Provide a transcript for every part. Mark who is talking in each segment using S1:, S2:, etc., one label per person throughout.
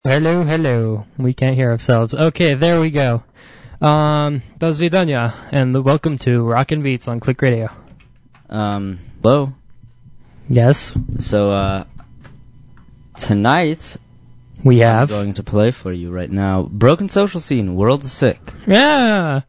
S1: Hello, hello. We can't hear ourselves. Okay, there we go. Do vidania, and welcome to Rockin' Beats on Click Radio.
S2: Hello.
S1: Yes.
S2: So, tonight,
S1: I'm
S2: I'm going to play for you right now, Broken Social Scene, World's Sick.
S1: Yeah!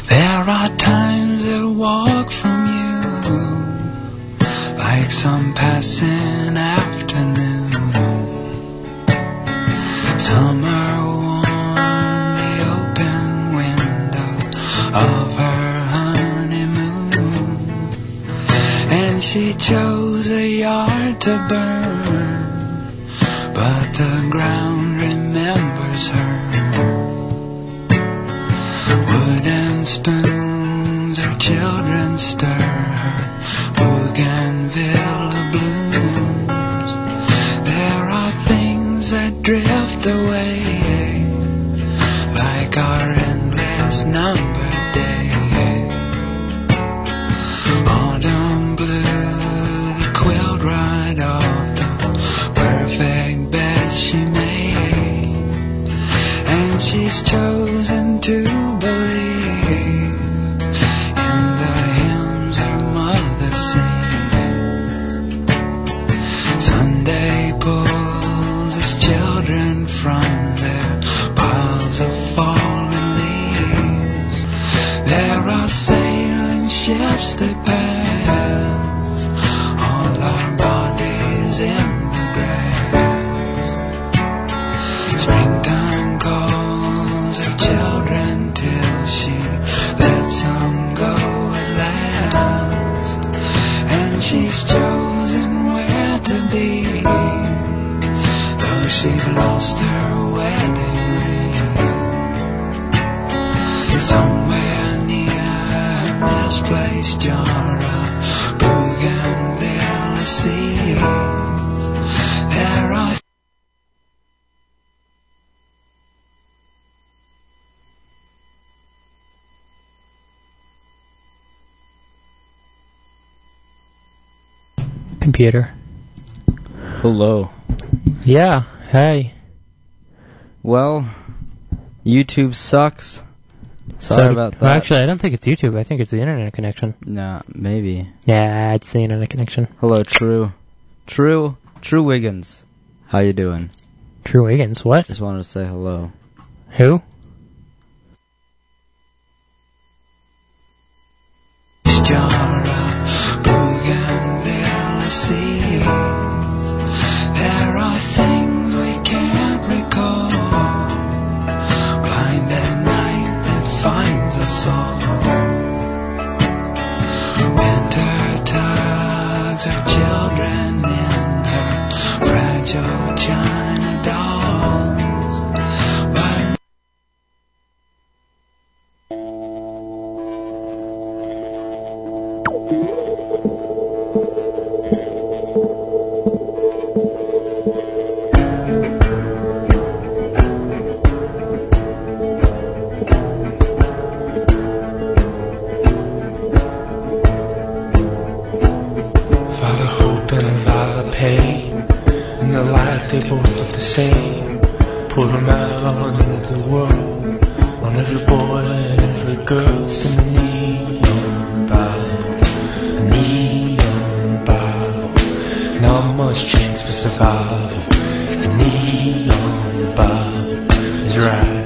S3: There are times that walk from you like some passing afternoon. Summer warm the open window of her honeymoon, and she chose a yard to burn, but the ground remembers her. Wooden spoons her children stir, her bougainvillea blooms. There are things that drift away like our endless numbered days. Autumn blew the quilt right off the perfect bed she made, and she's chosen to believe in the hymns her mother sings. Sunday pulls his children from their piles of fallen leaves. There are sailing ships that pass, all our bodies in the grass. Springtime calls her children till she lets them go at last, and she's chosen where to be, though she's lost her wedding ring. Somewhere near her misplaced jar of bougainvillea seeds, there are
S1: Computer.
S2: Hello.
S1: Yeah, hey.
S2: Well, YouTube sucks. Sorry about that.
S1: Well, actually, I don't think it's YouTube. I think it's the internet connection.
S2: Nah, maybe.
S1: Yeah, it's the internet connection.
S2: Hello, True Wiggins. How you doing?
S1: True Wiggins, what?
S2: Just wanted to say hello.
S1: Who?
S3: jar of bougainvillea seeds. There are things we can't recall, blinded night that finds us all. Winter tugs her children in her fragile china dolls, but Father hope and a Father pain, in the life they both look the same. Put them out into the world, on every boy and every girl. Sing a neon bow, a neon bow. Not much chance for survival if the neon bow is right.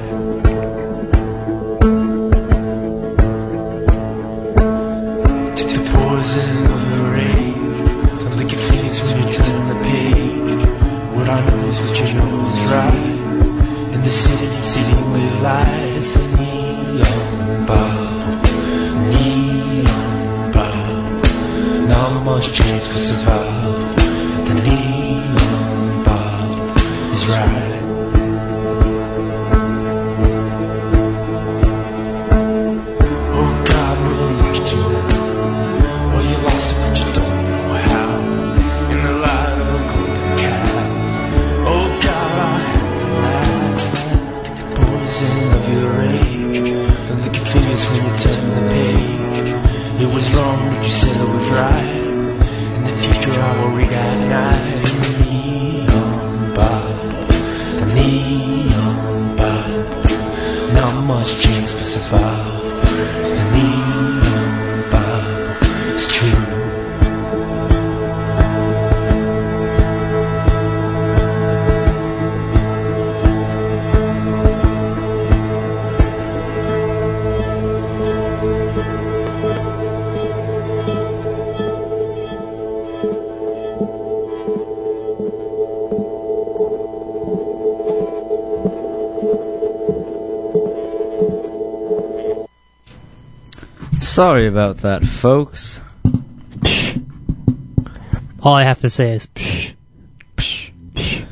S3: Take the poison of the rage, don't think your feelings when you turn the page. What I know is what you know is right. In the city where lies the neon bulb, neon bulb. Not much chance for survival if the neon bulb is right. Oh God, will look at you now. Well, you lost it, but you don't know how. In the light of a golden calf. Oh God, I had to laugh. Take the poison of your rage. Don't look at figures when you turn the page. It was wrong, but you said it was right. In the future, I will recognize the neon bulb, the neon bulb. Not much chance for survival. The neon bulb is true.
S2: Sorry about that, folks.
S1: All I have to say is psh, psh, psh.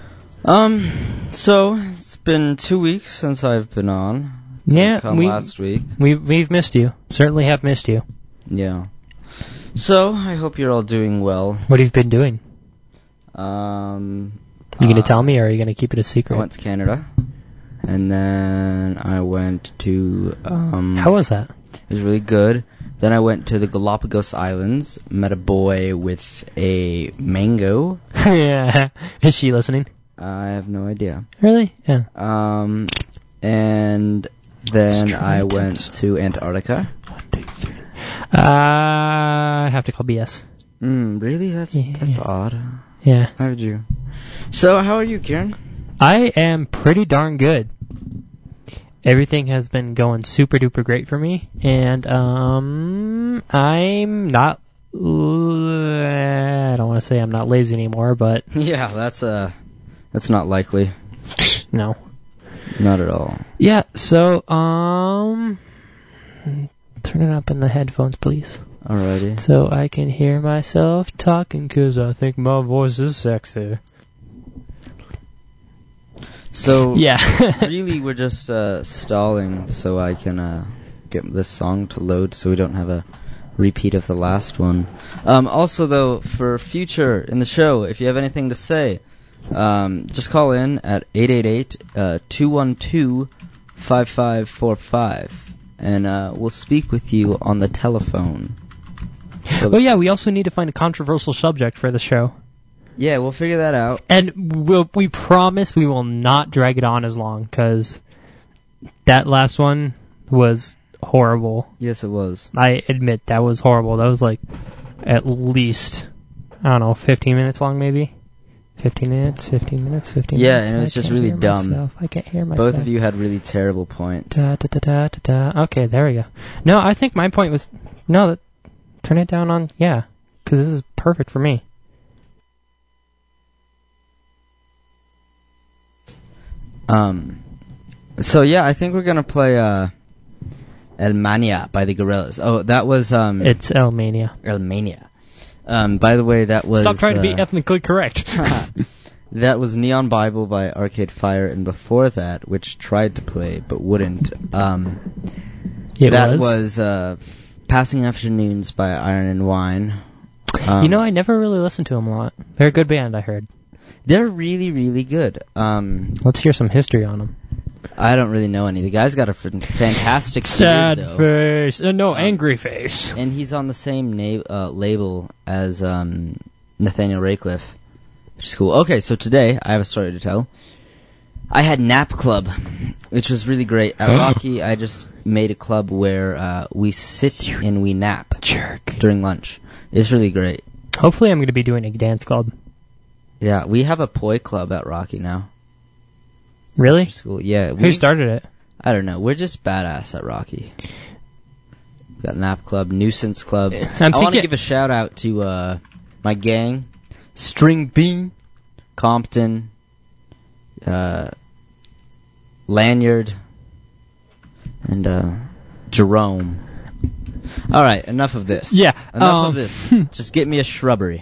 S2: So it's been 2 weeks since I've been on.
S1: Yeah,
S2: last week.
S1: We've missed you. Certainly have missed you.
S2: Yeah. So I hope you're all doing well.
S1: What have you been doing? You gonna tell me, or are you gonna keep it a secret?
S2: I went to Canada, and then I went to.
S1: How was that?
S2: It was really good. Then I went to the Galapagos Islands, met a boy with a mango.
S1: Yeah. Is she listening?
S2: I have no idea.
S1: Really? Yeah.
S2: And then I went to Antarctica.
S1: 1, 2, 3. I have to call BS.
S2: Really? That's odd.
S1: Yeah.
S2: How did you? So, how are you, Kieran?
S1: I am pretty darn good. Everything has been going super duper great for me, and I'm not. I don't want to say I'm not lazy anymore, but
S2: Yeah, that's not likely.
S1: no,
S2: Not at all.
S1: yeah. So turn it up in the headphones, please,
S2: Alrighty.
S1: so I can hear myself talking, 'cause I think my voice is sexy.
S2: So,
S1: Yeah.
S2: really, we're just stalling so I can get this song to load so we don't have a repeat of the last one. Also, though, for future in the show, if you have anything to say, just call in at 888-212-5545, and we'll speak with you on the telephone. So
S1: Oh yeah, we also need to find a controversial subject for the show.
S2: yeah, we'll figure that out.
S1: And we promise we will not drag it on as long, because that last one was horrible.
S2: Yes, it was.
S1: I admit that was horrible. That was like at least, I don't know, 15 minutes long maybe? 15 minutes.
S2: Yeah, and it was just
S1: can't
S2: really
S1: hear
S2: dumb.
S1: myself. I can't hear myself.
S2: Both of you had really terrible points.
S1: Da, da, da, da, da, da. Okay, there we go. No, I think my point was, turn it down on, yeah, because this is perfect for me.
S2: So yeah, I think we're gonna play El Mania by the Gorillaz. Oh, that was
S1: It's Elmania.
S2: El Mania. By the way, that was
S1: Stop trying to be ethnically correct.
S2: that was Neon Bible by Arcade Fire, and before that, which tried to play but wouldn't. That was Passing Afternoons by Iron and Wine.
S1: I never really listened to them a lot. They're a good band, I heard.
S2: They're really, really good.
S1: Let's hear some history on them.
S2: I don't really know any. The guy's got a fantastic
S1: Sad
S2: beard, though.
S1: face. No, angry face.
S2: And he's on the same label as Nathaniel Raycliffe, which is cool. Okay, so today I have a story to tell. I had Nap Club, which was really great. At Rocky, I just made a club where we sit and we nap
S1: Jerk.
S2: during lunch. It's really great.
S1: Hopefully I'm going to be doing a dance club.
S2: Yeah, we have a poi club at Rocky now.
S1: Really?
S2: School. Yeah.
S1: Who started it?
S2: I don't know. We're just badass at Rocky. Got Nap Club, Nuisance Club. I want to give a shout out to my gang, String Bean, Compton, Lanyard, and Jerome. All right, enough of this.
S1: Yeah.
S2: Enough of this. Just get me a shrubbery.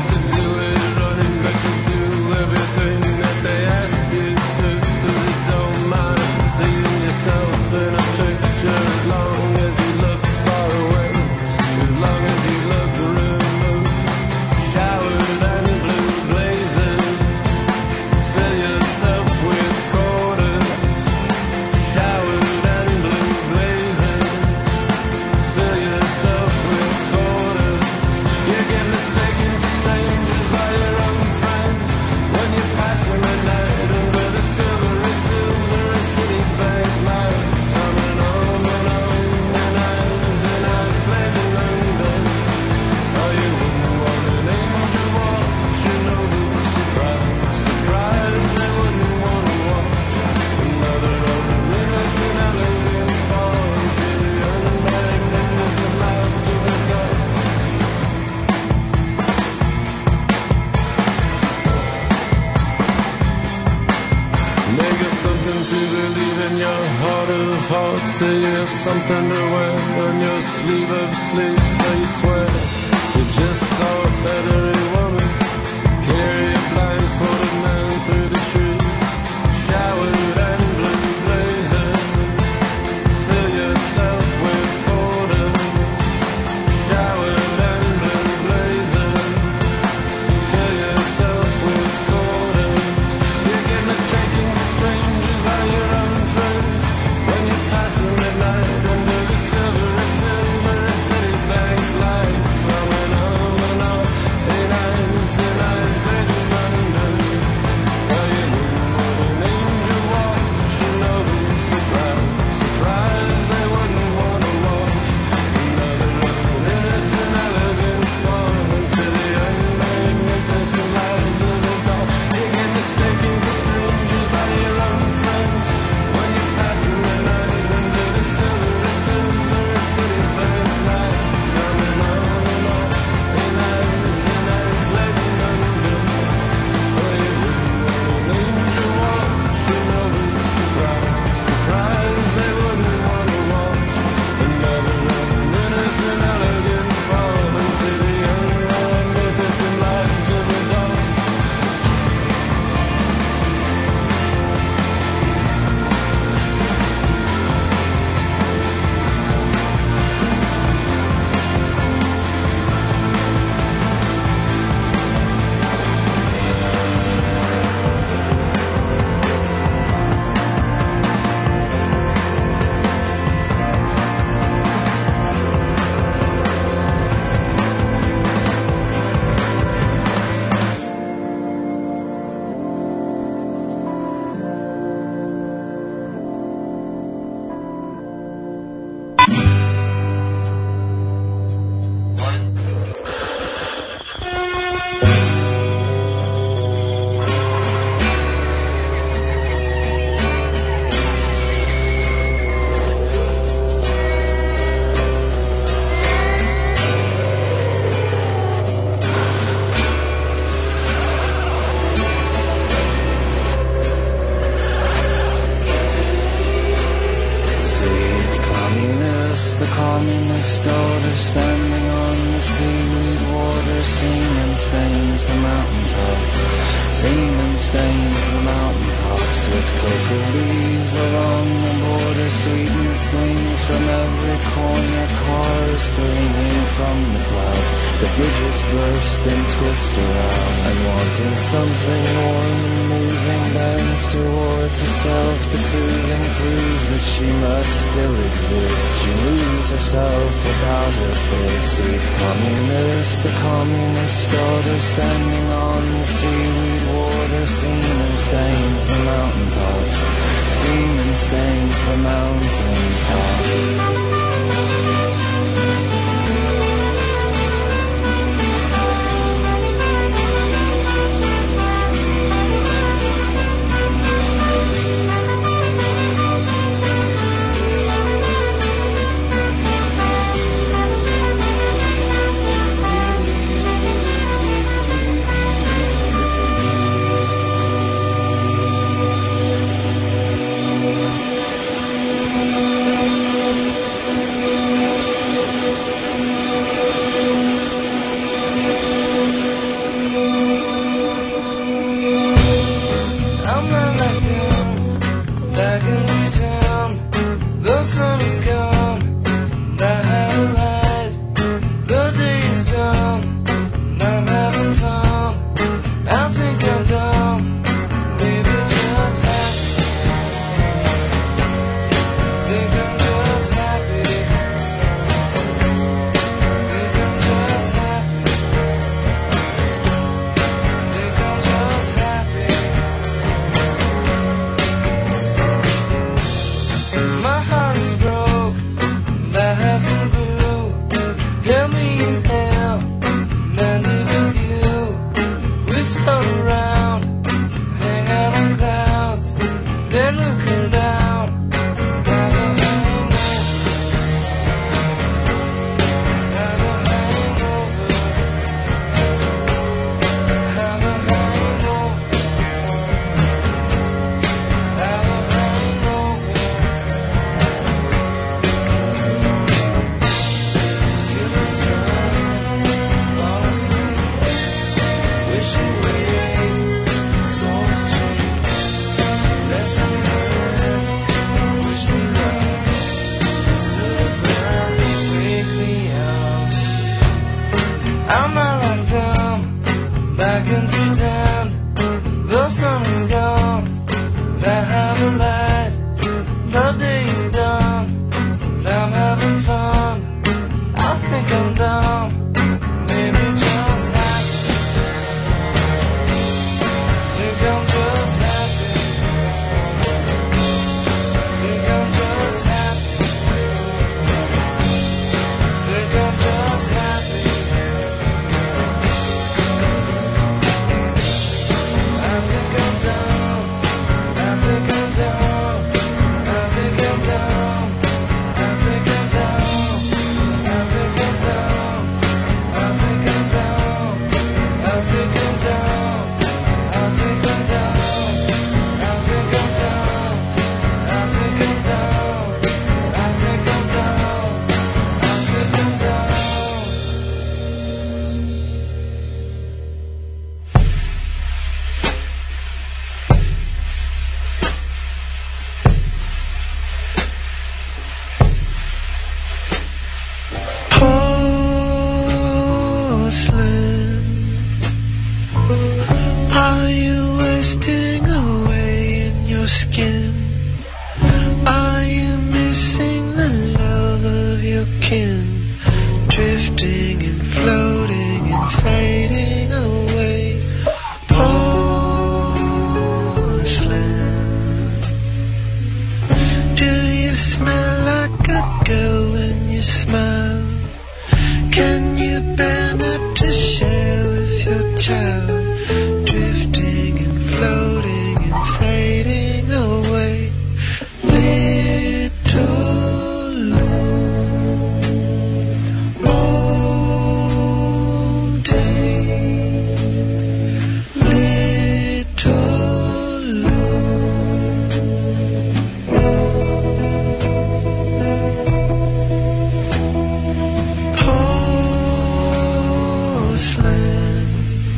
S3: have to do it running, but you do everything that they ask you to. 'Cause you don't mind seeing yourself in a picture as long as you look far away, as long as you look removed. Showered and blue blazing, fill yourself with quarters. Showered and blue blazing, fill yourself with quarters. You get mistaken for strangers by your own friends when you pass them at night under the silvery Citibank lights. On and on and on, and eyes blazing London. Oh, you wouldn't want an angel watching over you. Surprise, surprise, they wouldn't want to watch another of the innocent elegant fall into the unmagnificent lives of adults. Make it something to believe in your heart of hearts. Say you have something to wear on your sleeve of sleeves. So you swear you just saw a feathery woman carry a blindfolded man through the streets. Showered and blue blazing, fill yourself with quarters. Showered and blue blazing, fill yourself with quarters. You get mistaken for strangers by your own friends when you pass them at night under the silvery Citibank lights. On and on, in eyes blazing London. Oh, you wouldn't want an angel watching over you. Surprise, surprise, they wouldn't want to watch another of an innocent elegant fall into the unmagnificent lives of adults. You get mistaken for strangers by your own friends when you pass them at night under the silvery Citibank lights. On and on, in eyes blazing London. Oh, you wouldn't want an angel watching over you. Surprise, surprise, they wouldn't want to watch another of an innocent elegant fall into the unmagnificent lives of adults. The communist daughter standing on the seaweed water. Semen stains the mountaintop. Semen stains the mountaintops. With cocoa leaves along the border. Sweetness swings from every corner. Cars gleaming from the cloud. The bridges burst and twist around. And wanting something warm and moving, bends towards herself. The soothing proves that she must still exist. She moves herself about her face. Sweet communist, the communist daughter standing on the seaweed water. Semen stains the mountaintops. Semen stains the mountaintops. drifting and floating and fading away. Porcelain. Do you smell like a girl when you smile? Can you bear not to share with your child? Drifting and floating and fading away. Little all day. Porcelain.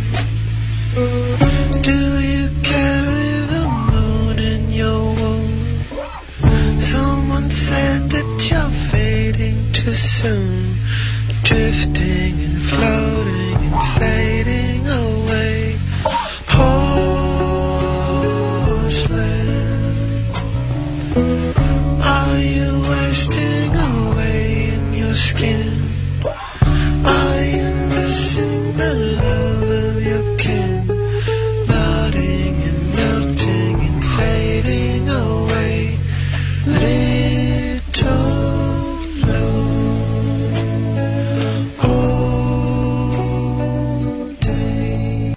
S3: Do you carry the moon in your womb? Someone said that you're fading too soon. Drifting and floating and fading away. Porcelain. Are you wasting away in your skin? Are you missing the love of your kin? Nodding and melting and fading away. Little all day.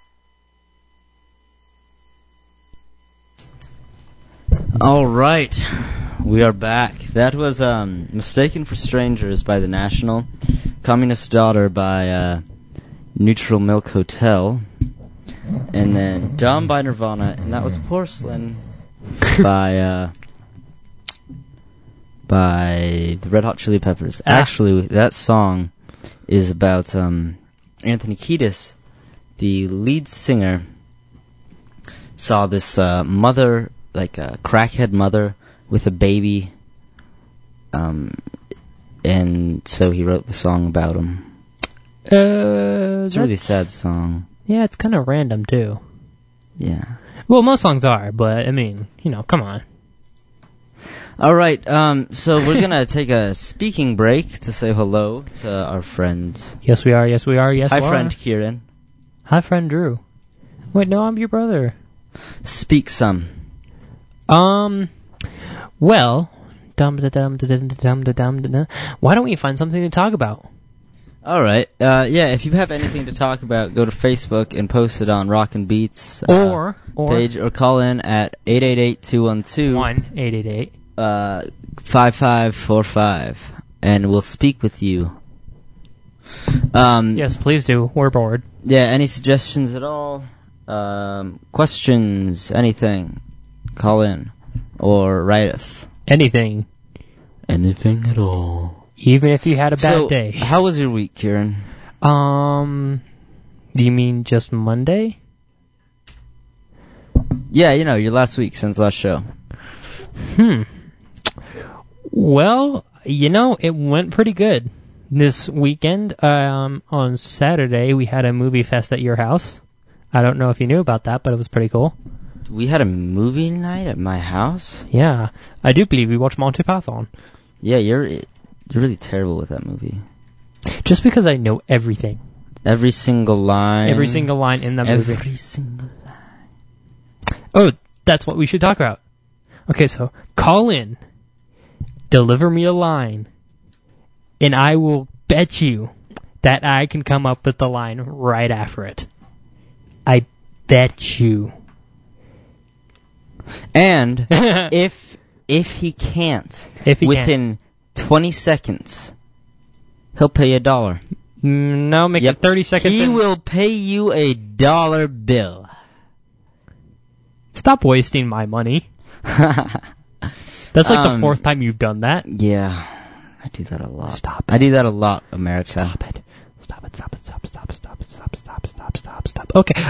S2: All right, we are back. That was Mistaken for Strangers by The National, Communist Daughter by Neutral Milk Hotel, and then Dumb by Nirvana, and that was Porcelain by the Red Hot Chili Peppers. Actually, that song is about Anthony Kiedis, the lead singer, saw this mother, like a crackhead mother with a baby, and so he wrote the song about him. It's a really sad song.
S1: Yeah, it's kind of random, too.
S2: Yeah.
S1: Well, most songs are, but, I mean, come on.
S2: All right, so we're going to take a speaking break to say hello to our friend.
S1: Yes, we are. Yes, we are. Yes,
S2: Hi,
S1: we are.
S2: friend Kieran.
S1: Hi, friend Drew. Wait, no, I'm your brother.
S2: Speak some.
S1: Well, why don't we find something to talk about?
S2: All right. Yeah, if you have anything to talk about, go to Facebook and post it on Rockin' Beats
S1: Or
S2: page, or call in at 888-212 5545, and we'll speak with you.
S1: Yes, please do. We're bored.
S2: Yeah, any suggestions at all? Questions, anything, call in or write us.
S1: Anything.
S2: Anything at all.
S1: Even if you had a bad day.
S2: How was your week, Kieran?
S1: Do you mean just Monday?
S2: Yeah, your last week since last show.
S1: Well, it went pretty good. This weekend, on Saturday, we had a movie fest at your house. I don't know if you knew about that, but it was pretty cool.
S2: We had a movie night at my house?
S1: Yeah. I do believe we watched Monty Python.
S2: Yeah, you're really terrible with that movie.
S1: Just because I know everything.
S2: Every single line.
S1: Every single line in the movie.
S2: Every single line.
S1: Oh, that's what we should talk about. Okay, so call in. Deliver me a line. And I will bet you that I can come up with the line right after it. I bet you.
S2: And if he can't, within 20 seconds, he'll pay $1.
S1: No, make it 30 seconds.
S2: He will pay you $1 bill.
S1: Stop wasting my money. That's like the fourth time you've done that.
S2: Yeah, I do that a lot.
S1: Stop it.
S2: I do that a lot, America.
S1: Stop it. Stop it. Stop it. Stop it. Stop it. Stop it. Stop it. Stop it. Stop it. Stop it. Stop it. Okay.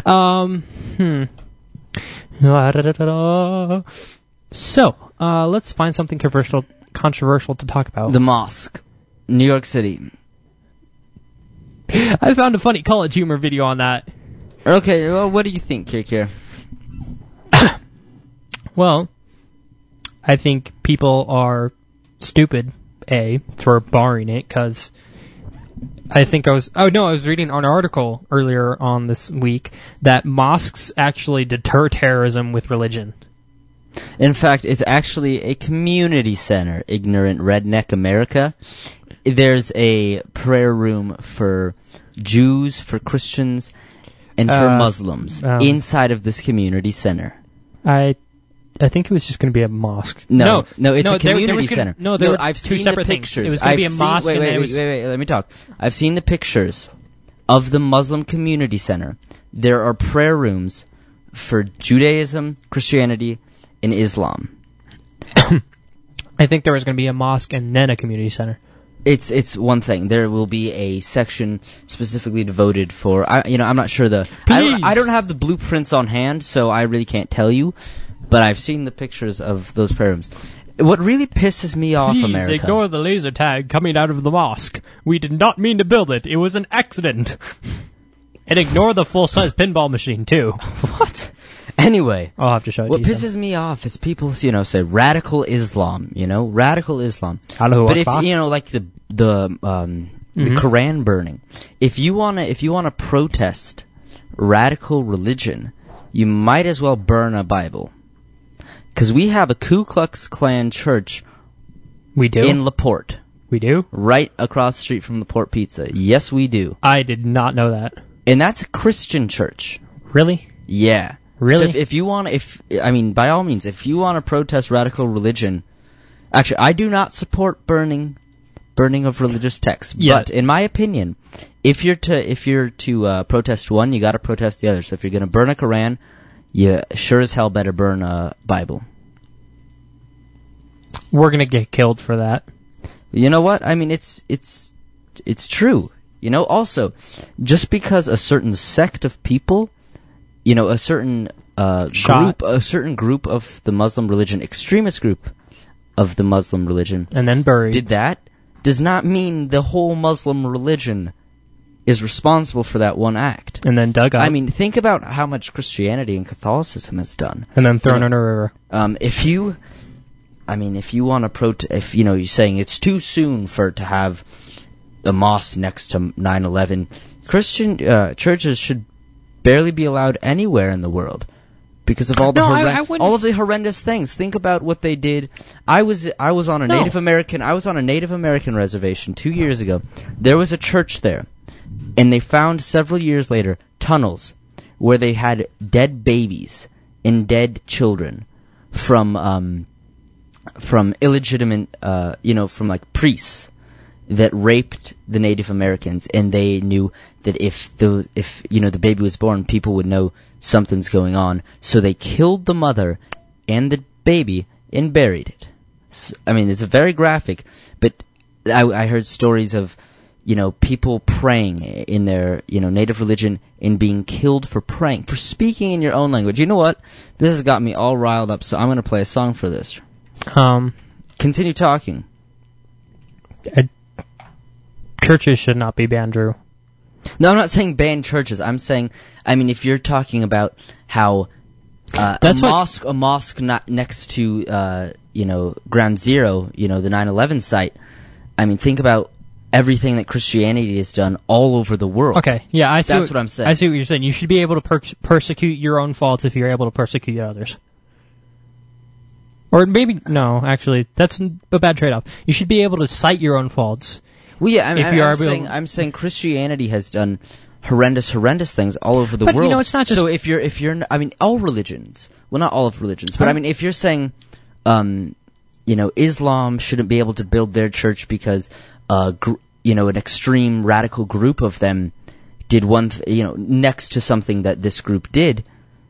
S1: So, let's find something controversial to talk about.
S2: The mosque, New York City.
S1: I found a funny college humor video on that.
S2: Okay, well, what do you think, Kirkir?
S1: Well, I think people are stupid, A, for barring it, because I was reading an article earlier on this week that mosques actually deter terrorism with religion.
S2: In fact, it's actually a community center, ignorant redneck America. There's a prayer room for Jews, for Christians, and for Muslims inside of this community center.
S1: I think it was just going to be a mosque.
S2: No, it's a community
S1: center.
S2: There
S1: were
S2: I've
S1: two
S2: seen
S1: separate
S2: the pictures.
S1: things. It was going to be a mosque.
S2: Wait, let me talk. I've seen the pictures of the Muslim community center. There are prayer rooms for Judaism, Christianity, and Islam.
S1: I think there was going to be a mosque and then a community center.
S2: It's one thing. There will be a section specifically devoted for. I'm not sure I don't have the blueprints on hand, so I really can't tell you. But I've seen the pictures of those prayer rooms. What really pisses me off,
S1: Please
S2: America.
S1: ignore the laser tag coming out of the mosque. We did not mean to build it. It was an accident. And ignore the full-size pinball machine too.
S2: What? Anyway,
S1: I'll have to show it.
S2: What pisses me off is people, say radical Islam. Radical Islam. But if like the Quran burning, if you wanna protest radical religion, you might as well burn a Bible. Because we have a Ku Klux Klan church.
S1: We do
S2: in LaPorte.
S1: We do
S2: right across the street from LaPorte Pizza. Yes, we do.
S1: I did not know that.
S2: And that's a Christian church.
S1: Really?
S2: Yeah.
S1: Really?
S2: So if you want, by all means, if you want to protest radical religion, actually, I do not support burning of religious texts.
S1: Yeah.
S2: But in my opinion, if you're to protest one, you got to protest the other. So if you're going to burn a Quran, you sure as hell better burn a Bible.
S1: We're gonna get killed for that.
S2: You know what? I mean, it's true. Also, just because a certain sect of people, a certain group of the Muslim religion, extremist group of the Muslim religion,
S1: and then buried,
S2: did that, does not mean the whole Muslim religion is responsible for that one act.
S1: And then dug up.
S2: I mean, think about how much Christianity and Catholicism has done.
S1: And then thrown in a river.
S2: If you want to you're saying it's too soon to have a mosque next to 9/11, Christian churches should barely be allowed anywhere in the world because of all the horrendous things. Think about what they did. I was on a Native American reservation 2 years ago. There was a church there, and they found several years later tunnels where they had dead babies and dead children from illegitimate, from like priests that raped the Native Americans, and they knew that if the baby was born, people would know something's going on. So they killed the mother and the baby and buried it. I mean, it's very graphic, but I heard stories of, people praying in their, native religion and being killed for praying, for speaking in your own language. You know what? This has got me all riled up, so I'm going to play a song for this. Continue talking.
S1: Churches should not be banned, Drew.
S2: No, I'm not saying ban churches. I'm saying, if you're talking about how a mosque not next to, Ground Zero, the 9/11 site, think about everything that Christianity has done all over the world.
S1: Okay, yeah,
S2: that's what I'm saying.
S1: I see what you're saying. You should be able to persecute your own faults if you're able to persecute others. Or maybe, no, actually, that's a bad trade-off. You should be able to cite your own faults.
S2: Well, yeah, I'm saying Christianity has done horrendous things all over the world.
S1: It's not just...
S2: So if you're, all religions, well, not all of religions, but if you're saying, Islam shouldn't be able to build their church because, an extreme radical group of them did one, next to something that this group did,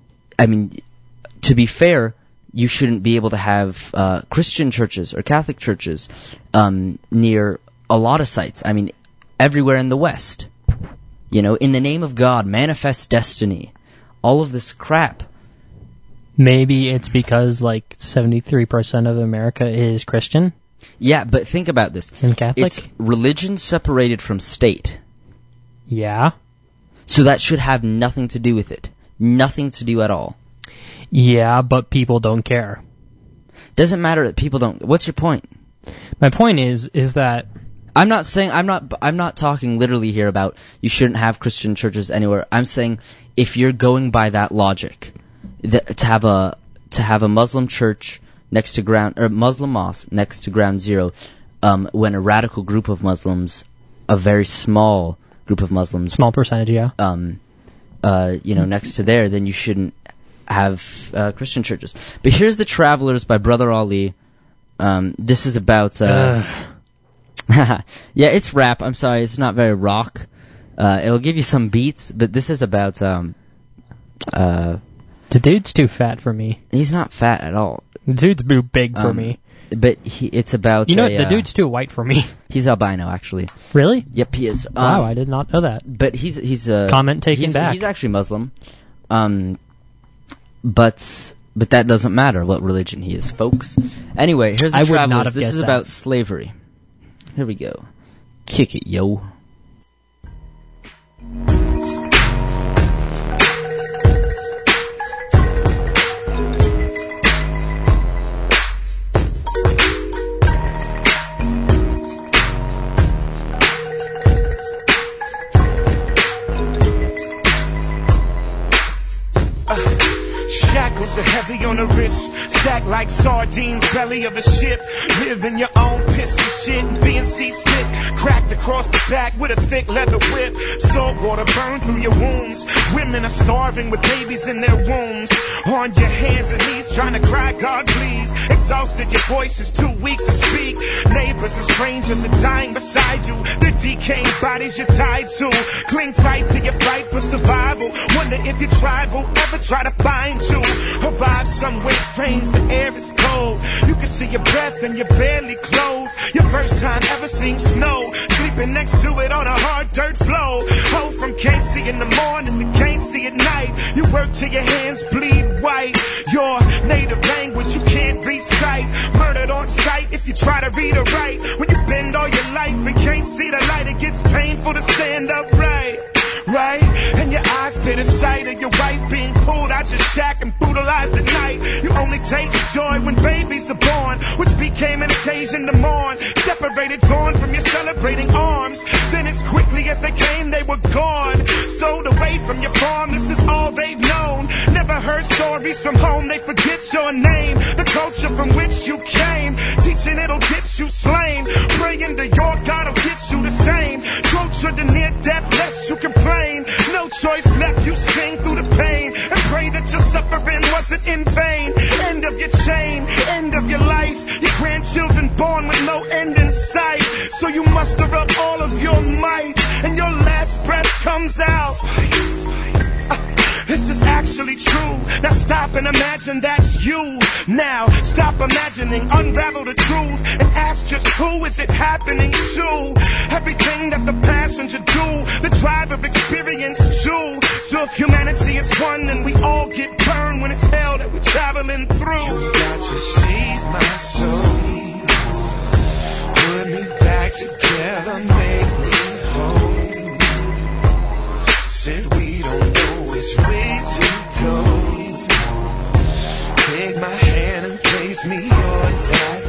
S2: to be fair, you shouldn't be able to have Christian churches or Catholic churches near a lot of sites. Everywhere in the West. In the name of God, manifest destiny. All of this crap.
S1: Maybe it's because, 73% of America is Christian?
S2: Yeah, but think about this.
S1: And Catholic?
S2: It's religion separated from state.
S1: Yeah.
S2: So that should have nothing to do with it. Nothing to do at all.
S1: Yeah, but people don't care.
S2: Doesn't matter that people don't... What's your point?
S1: My point is that...
S2: I'm not talking literally here about you shouldn't have Christian churches anywhere. I'm saying if you're going by that logic, to have a Muslim church next to ground, or Muslim mosque next to ground zero, when a radical group of Muslims, a very small group of Muslims,
S1: Small percentage, yeah.
S2: Next to there, then you shouldn't have Christian churches. But here's The Travelers by Brother Ali. This is about... yeah, it's rap. I'm sorry, it's not very rock. It'll give you some beats, but this is about...
S1: The dude's too fat for me.
S2: He's not fat at all.
S1: The dude's too big for me.
S2: But it's about...
S1: You know what? The dude's too white for me.
S2: He's albino, actually.
S1: Really?
S2: Yep, he is.
S1: Wow, I did not know that.
S2: But he's
S1: Comment taken back.
S2: He's actually Muslim. But that doesn't matter what religion he is, folks. Anyway, here's The Travelers. This is about slavery. Here we go. Kick it, yo.
S3: Shackles are heavy on the wrist, stacked like sardines, belly of a ship. Live in your own piss and shit, and being seasick. Cracked across the back with a thick leather whip. Salt water burned through your wounds. Women are starving with babies in their wombs. On your hands and knees trying to cry, God please. Exhausted, your voice is too weak to speak. Neighbors and strangers are dying beside you. Their decaying bodies you're tied to. Cling tight to your fight for survival. Wonder if your tribe will ever try to find you. Arrive somewhere strange, the air is cold. You can see your breath and you're barely clothed. Your first time ever seeing snow. Sleeping next to it on a hard dirt floor. Oh, from can't see in the morning to can't see at night. You work till your hands bleed white. Your native language you can't recite. Murdered on sight if you try to read or write. When you bend all your life and can't see the light, it gets painful to stand upright. Right? And your eyes pit a sight of your wife being pulled out your shack and brutalized at night. You only taste joy when babies are born, which became an occasion to mourn. Separated, torn from your celebrating arms. Then as quickly as they came, they were gone. Sold away from your farm, this is all they've known. Never heard stories from home, they forget your name. The culture from which you came, teaching it'll get you slain. Praying to your God will get you the same. Torture to near death lest you complain. No choice left, you sing through the pain and pray that your suffering wasn't in vain. End of your chain, end of your life. Your grandchildren born with no end in sight. So you muster up all of your might and your last breath comes out. This is actually true. Now stop and imagine that's you. Now stop imagining, unravel the truth and ask just who is it happening to? Everything that the passenger do, the driver experienced too. So if humanity is one, then we all get burned when it's hell that we're traveling through.
S4: You got to save my soul, put me back together, make me whole. Said we don't know which way to go. Take my hand and place me on that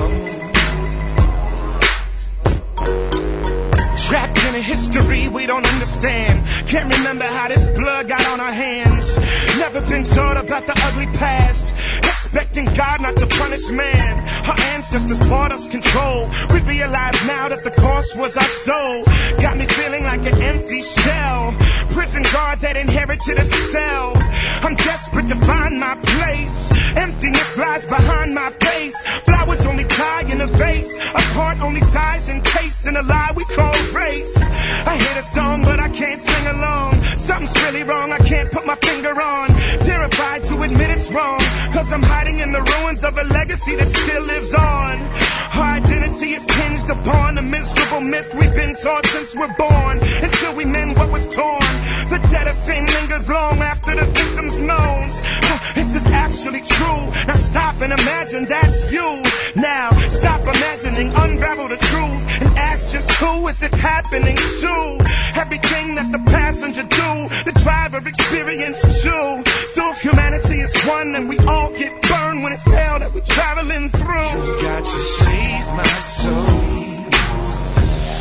S4: road.
S3: Trapped in a history we don't understand. Can't remember how this blood got on our hands. Never been taught about the ugly past. Expecting God not to punish man. Our ancestors bought us control. We realize now that the cost was our soul. Got me feeling like an empty shell. Prison guard that inherited a cell. I'm desperate to find my place. Emptiness lies behind my face. Flowers only die in a vase. A heart only dies encased in a lie we call race. I hear the song but I can't sing along. Something's really wrong, I can't put my finger on. Terrified to admit it's wrong, cause I'm hiding in the ruins of a legacy that still lives on. Our identity is hinged upon a miserable myth we've been taught since we're born. Until we mend what was torn, the dead of sin lingers long after the victim's moans. This is actually true. Now stop and imagine that's you. Now stop imagining, unravel the truth and ask just who is it happening to? Everything that the passenger do, the driver experienced too. So if humanity is one, then we all get burned when it's hell that we're traveling through.
S4: You got to save my soul,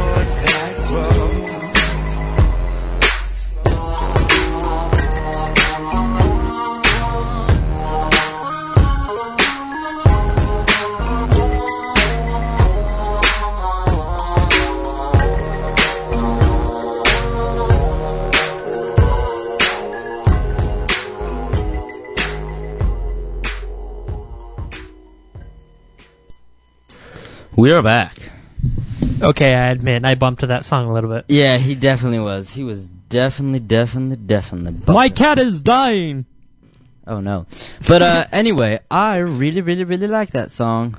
S3: that close.
S2: We are back.
S1: Okay, I admit, I bumped to that song a little bit.
S2: Yeah, he definitely was. He was definitely bumping.
S1: My cat is dying!
S2: Oh no. But anyway, I really like that song.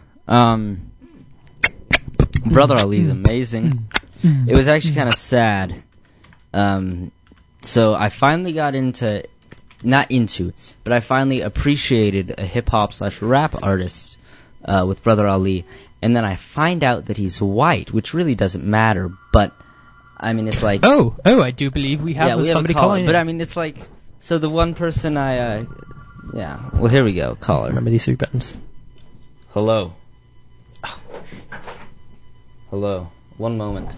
S2: Brother Ali's amazing. It was actually kind of sad. So I finally got but I finally appreciated a hip-hop/rap artist with Brother Ali. And then I find out that he's white, which really doesn't matter, but, I mean, it's like...
S1: Oh, I do believe we have somebody calling.
S2: But, I mean, it's like... So the one person yeah. Well, here we go. Caller.
S1: Remember these 3 buttons.
S2: Hello. Oh. Hello. One moment.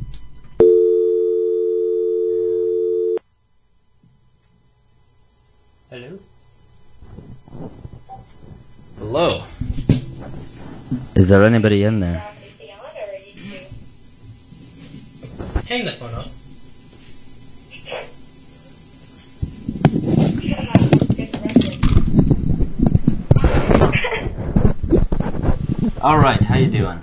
S1: Hello?
S2: Hello. Is there anybody in there?
S1: Hang the phone up.
S2: All right, how you doing?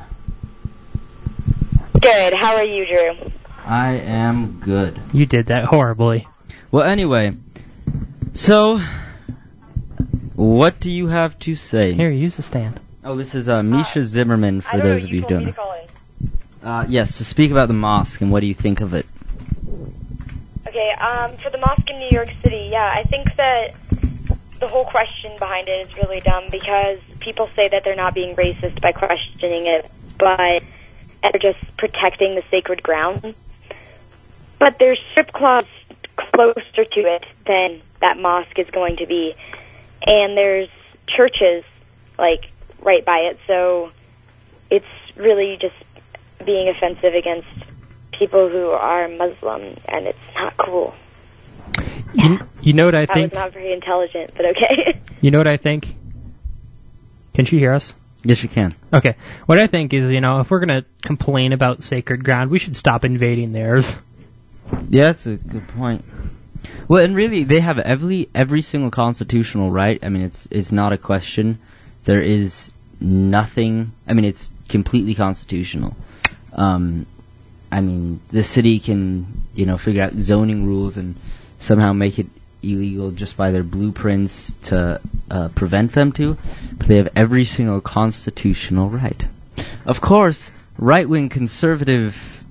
S5: Good. How are you, Drew?
S2: I am good.
S1: You did that horribly.
S2: Well, anyway, so what do you have to say?
S1: Here, use the stand.
S2: Oh, this is Misha Zimmerman, for those of you who don't know. Yes, to speak about the mosque, and what do you think of it?
S5: Okay, for the mosque in New York City, yeah, I think that the whole question behind it is really dumb because people say that they're not being racist by questioning it, but they're just protecting the sacred ground. But there's strip clubs closer to it than that mosque is going to be, and there's churches, like, right by it, so it's really just being offensive against people who are Muslim, and it's not cool.
S1: You know what I think?
S5: I was not very intelligent, but okay.
S1: You know what I think? Can she hear us?
S2: Yes, you can.
S1: Okay. What I think is, if we're going to complain about sacred ground, we should stop invading theirs.
S2: Yeah, that's a good point. Well, and really, they have every single constitutional right. I mean, it's not a question. There is nothing. I mean, it's completely constitutional. I mean, the city can, figure out zoning rules and somehow make it illegal just by their blueprints to prevent them to. But they have every single constitutional right. Of course, right-wing conservative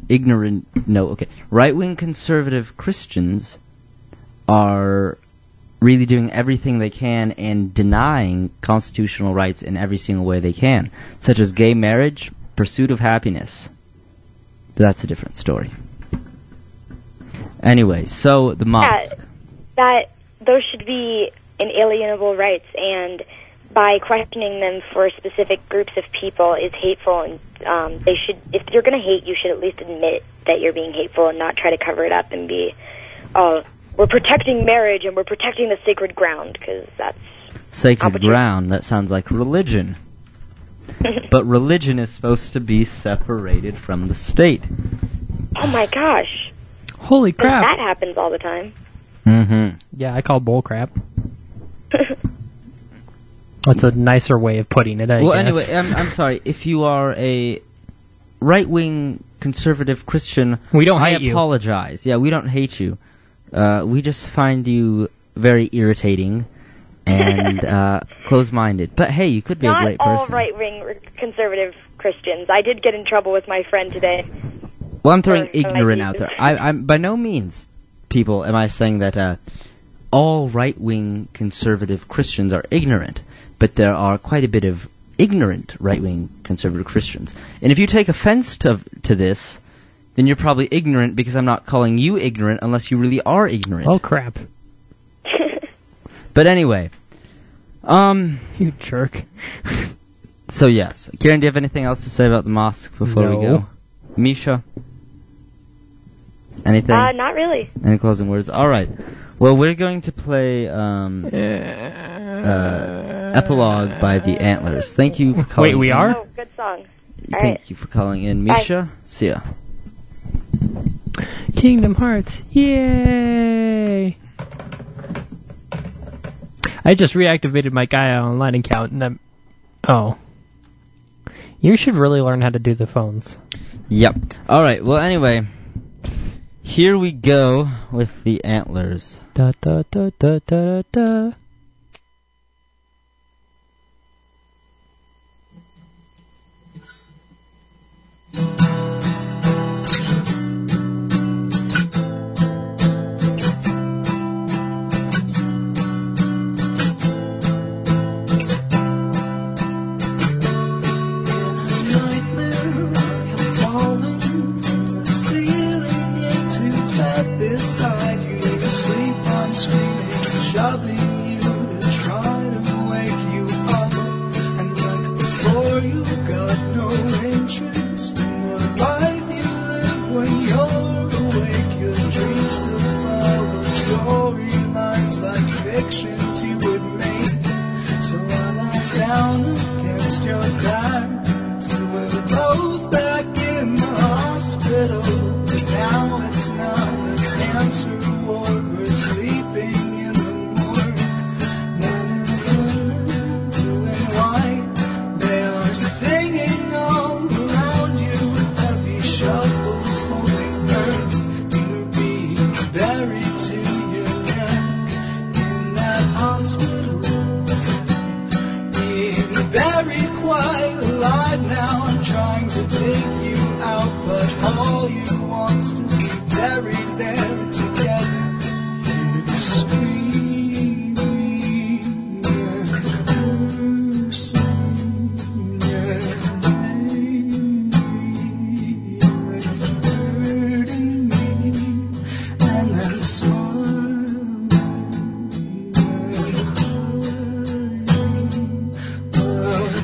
S2: Christians are really doing everything they can and denying constitutional rights in every single way they can, such as gay marriage, pursuit of happiness. But that's a different story. Anyway, so the mosque.
S5: That those should be inalienable rights, and by questioning them for specific groups of people is hateful, and they should, if you're going to hate, you should at least admit that you're being hateful and not try to cover it up and be, we're protecting marriage and we're protecting the sacred ground, because that's...
S2: Sacred ground, that sounds like religion. But religion is supposed to be separated from the state.
S5: Oh my gosh.
S1: Holy crap.
S5: That happens all the time.
S2: Mm-hmm.
S1: Yeah, I call bull crap. That's a nicer way of putting it, I guess.
S2: Well, anyway, I'm sorry. If you are a right-wing conservative Christian,
S1: we don't hate you.
S2: I apologize. Yeah, we don't hate you. We just find you very irritating and close-minded. But hey, you could be a great person.
S5: Not all right-wing conservative Christians. I did get in trouble with my friend today.
S2: Well, I'm throwing ignorant out there. I'm by no means, people, am I saying that all right-wing conservative Christians are ignorant. But there are quite a bit of ignorant right-wing conservative Christians. And if you take offense to this, then you're probably ignorant because I'm not calling you ignorant unless you really are ignorant.
S1: Oh, crap.
S2: But anyway.
S1: You jerk.
S2: So, yes. Kieran, do you have anything else to say about the mosque before we go? Misha? Anything?
S5: Not really.
S2: Any closing words? All right. Well, we're going to play Epilogue by the Antlers. Thank you for calling
S1: Wait, we
S2: in.
S1: are?
S5: Oh, good song. All
S2: Thank
S5: right.
S2: you for calling in,
S5: Bye.
S2: Misha. See ya.
S1: Kingdom Hearts. Yay! I just reactivated my Gaia Online account and I'm... Oh. You should really learn how to do the phones.
S2: Yep. All right. Well, anyway, here we go with the Antlers.
S1: Da da da da da da.
S4: Fictions you would make. So I lie down against your back till we're both back in the hospital. But now it's not a cancer ward. We're sleeping in the morgue. Men and women, blue and white, they are singing all around you with heavy shovels holding earth. You're being buried to your neck in that hospital. Being buried quite alive now. I'm trying to dig you out, but all you want's to be buried there together. You're screaming and cursing and hurting me, and then smiling and crying. But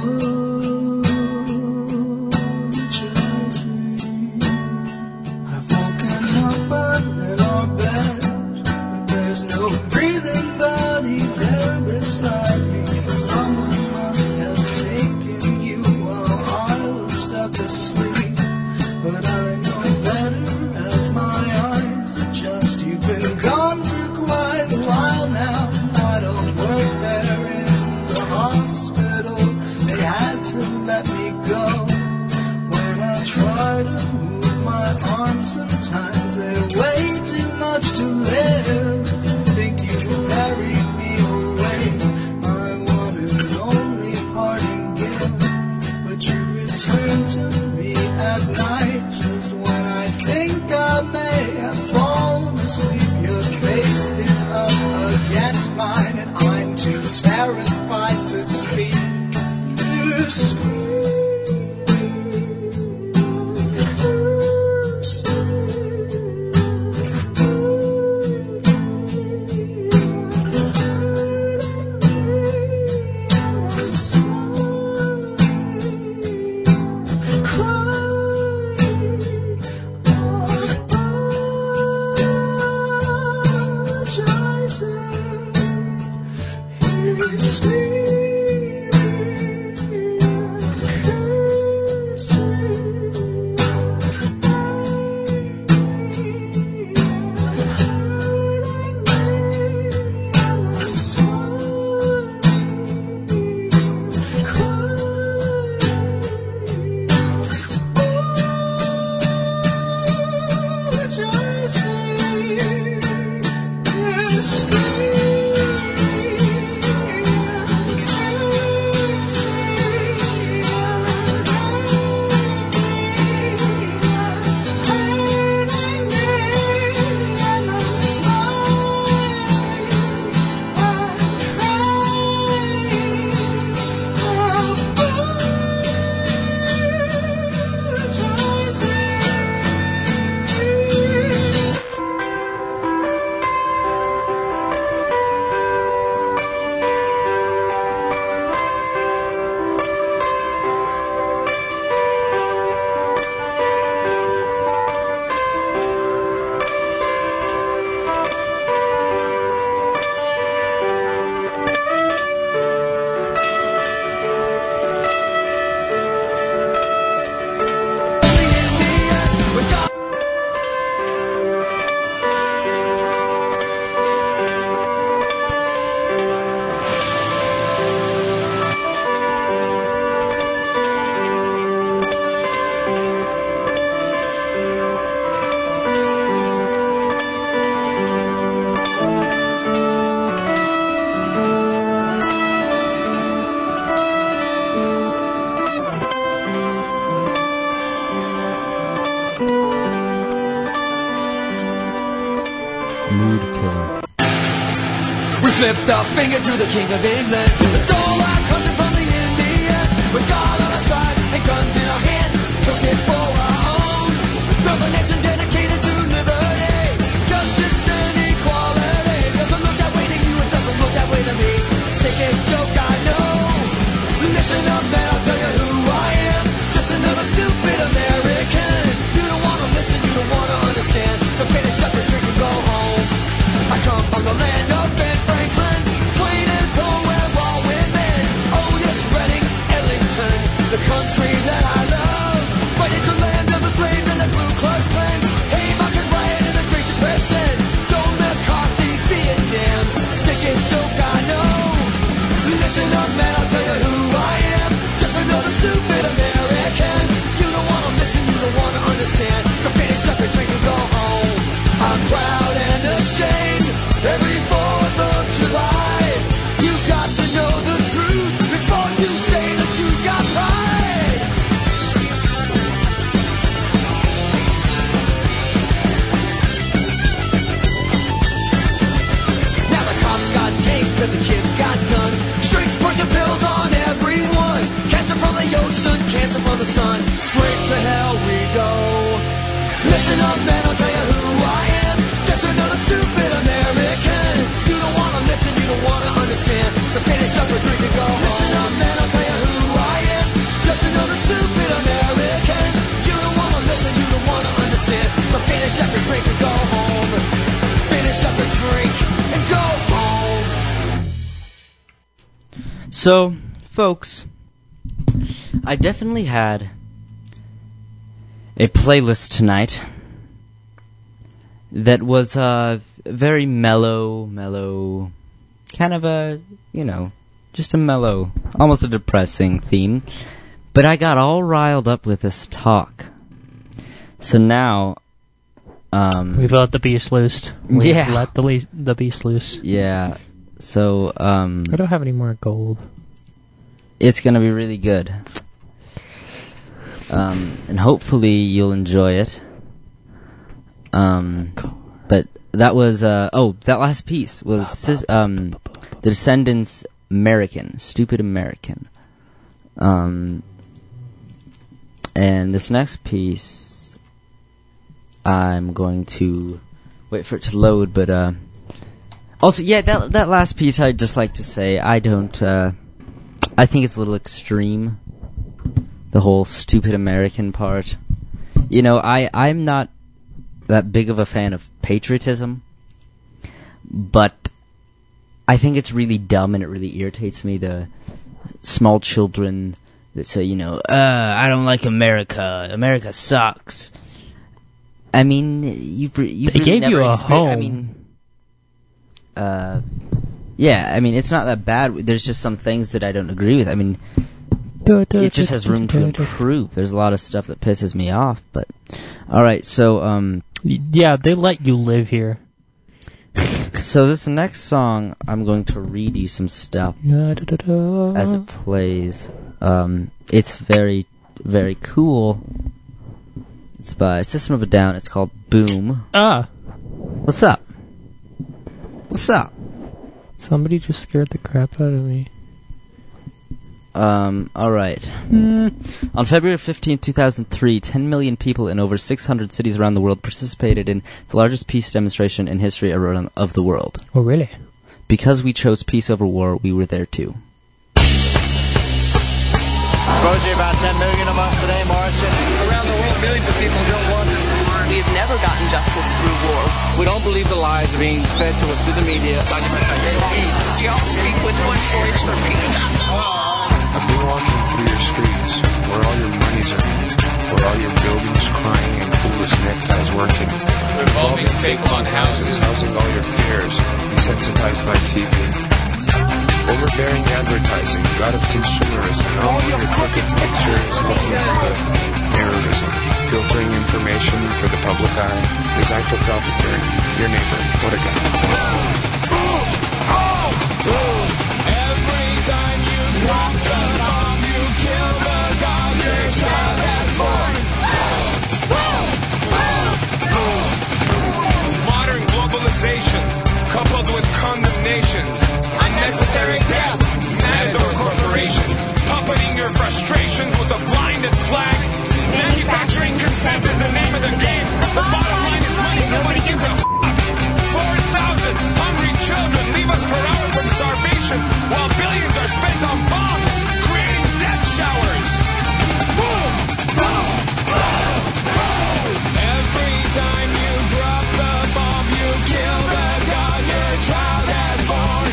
S4: I've woken up in our bed, but there's no breathing body there beside me. Someone must have taken you while I was stuck asleep. But I know better as my eyes adjust. You've been gone for quite a while now. I don't work there in the hospital. They had to let me go. When I try to move my arms, sometimes they're way too much to live. Think you buried me away, my one and only parting gift. But you return to me at night, just when I think I may have fallen asleep. Your face is up against mine, and I'm too terrified to speak. You scream.
S2: Mood killer.
S4: We flipped our finger to the King of England. Stole our country from the Indians. With God on our side and guns in our hand, took it for our own. Built a nation dedicated to liberty, justice and equality. Doesn't look that way to you, it doesn't look that way to me. Sickest joke I know. Listen up, man, I'll tell you who I am. Just another stupid American. You don't wanna listen, you don't wanna understand. So finish up your drink and go home. I come from the land of Ben Franklin, Twain and Poe, where all women. Otis Redding, Ellington, the country that I love. But it's a land of the slaves and the Ku Klux Klan. Haymarket riot and the Great Depression. Joe McCarthy, Vietnam, sickest joke I know. Listen up, man, I'll tell you who I am. Just another stupid American. You don't wanna listen, you don't wanna understand. So finish up your drink and go home. I'm proud and ashamed. Every 4th of July, you got to know the truth before you say that you got pride. Now the cops got tapes, but the kids got guns. Strings, pushing pills on everyone. Cancer from the ocean, cancer from the sun. Straight to hell we go. Listen up, man, I'll tell you who I am. Just another stupid American. You don't wanna listen, you don't wanna understand. So finish up your drink and go home. Listen up, man, I'll tell you who I am. Just another stupid American. You don't wanna listen, you don't wanna understand. So finish up your drink and go home. Finish up your drink and go home.
S2: So, folks, I definitely had a playlist tonight that was very mellow, kind of a, just a mellow, almost a depressing theme. But I got all riled up with this talk. So now,
S1: We've let the beast loose. We've
S2: Yeah.
S1: let the beast loose.
S2: yeah, so,
S1: I don't have any more gold.
S2: it's gonna be really good. And hopefully you'll enjoy it. But that was, that last piece was, The Descendants American, Stupid American. And this next piece, I'm going to wait for it to load, but, also, yeah, that last piece I'd just like to say, I think it's a little extreme. The whole stupid American part. I'm not that big of a fan of patriotism, but I think it's really dumb and it really irritates me, the small children that say, I don't like America. America sucks. I mean, you've
S1: They
S2: really
S1: gave
S2: never
S1: you a
S2: experienced- I
S1: home.
S2: mean, yeah, I mean, it's not that bad. There's just some things that I don't agree with. I mean, it just has room to improve. There's a lot of stuff that pisses me off, but alright, so
S1: Yeah, they let you live here.
S2: so this next song, I'm going to read you some stuff as it plays. It's very, very cool. It's by System of a Down. It's called Boom. What's up? What's up?
S1: Somebody just scared the crap out of me.
S2: Alright. On February 15, 2003, 10 million people in over 600 cities around the world participated in the largest peace demonstration in history of the world.
S1: Oh, really?
S2: Because we chose peace over war, we were there too.
S6: Supposedly about 10 million of us today marching.
S7: Around the world, millions of people don't want this war.
S8: We have never gotten justice through war.
S6: We don't believe the lies being fed to us through the media.
S8: We all speak with one voice for peace.
S9: I've been walking through your streets, where all your money's earned, where all your buildings crying and coolest neckties working.
S10: Revolving fake on houses.
S9: Housing all your fears, desensitized by TV. Overbearing advertising, god of consumerism, all your crooked pictures, looking good. Terrorism, filtering information for the public eye, designed for profiteering. Your neighbor, what a guy.
S10: Every time you drop the bomb, you kill the dog your child has born. Modern globalization
S11: nations. Unnecessary death. Matador corporations. Puppeting your frustrations with a blinded flag. Manufacturing consent is the name of the game. The bottom line is money. Nobody gives a f***. 4,000 hungry children leave us per hour from starvation, while billions are spent on bombs, creating death showers. Every time you drop the bomb, you kill the god your child has born.